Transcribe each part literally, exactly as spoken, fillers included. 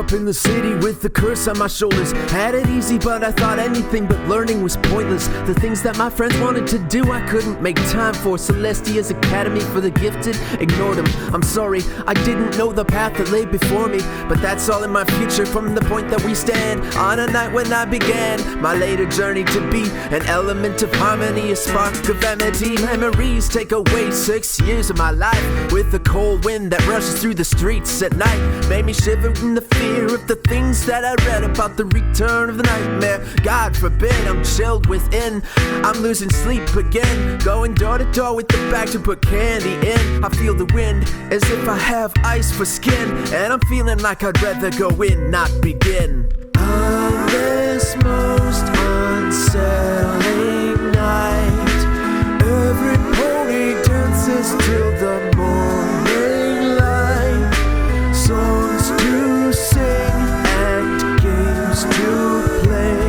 up in the city with the curse on my shoulders. Had it easy, but I thought anything but learning was pointless. The things that my friends wanted to do, I couldn't make time for. Celestia's Academy for the Gifted, ignored them. I'm sorry, I didn't know the path that lay before me, but that's all in my future from the point that we stand. On a night when I began my later journey to be an element of harmony, a spark of amity. Memories take away six years of my life with the cold wind that rushes through the streets at night. Made me shiver in the fear of the things that I read about the return of the nightmare. God forbid I'm chilled within, I'm losing sleep again, going door to door with the bag to put candy in. I feel the wind as if I have ice for skin, and I'm feeling like I'd rather go in, not begin. On this most unsettling night, every pony dances till the morning light. Songs to sing and games to play,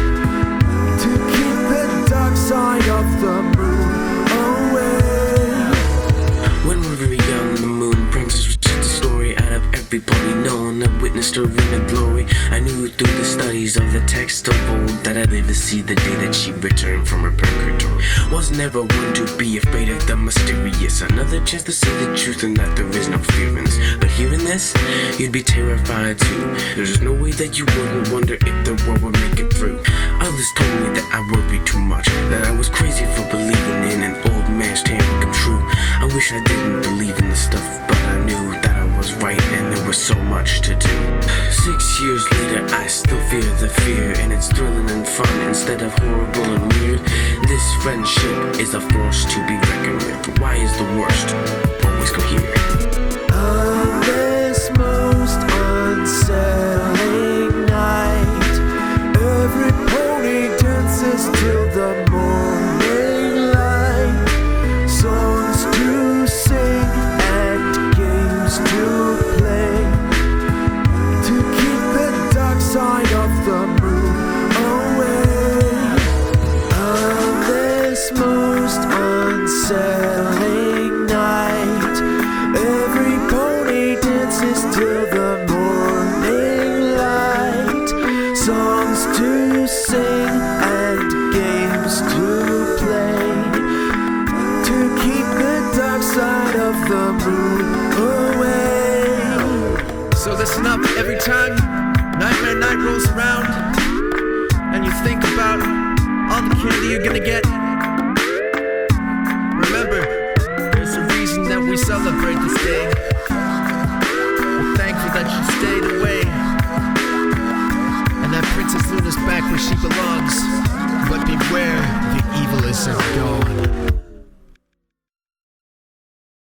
to keep the dark side of the moon away. When we were very young, the moon brings us just a story out of every pony known. I witnessed her in the glory. I knew through the studies of the text of old that I'd live to see the day that she returned from her purgatory. Was never one to be afraid of the mysterious. Another chance to see the truth and that there is no fear in this. But hearing this, you'd be terrified too. There's no way that you wouldn't wonder if the world would make it through. Others told me that I worried too much, that I was crazy for believing in an old man's tale come true. I wish I didn't believe in this stuff, but I knew that I was right and there was so much to do. Six years later, I still fear the fear, and it's thrilling and fun instead of horrible and weird. This friendship is a force to be reckoned with. Why is the worst always go here? On this most unsettling night, every pony dances till the morning light. Songs to sing and games to play, to keep the dark side of the moon away. On this most unsettling night, every pony dances till the morning light. Songs to sing and games to play, to keep the dark side of the moon away. So listen up every time Nightmare Night rolls around and you think about all the candy you're gonna get. Remember, there's a reason that we celebrate this day. We're thankful that you stayed away, and that Princess Luna's back where she belongs. But beware, the evil is gone.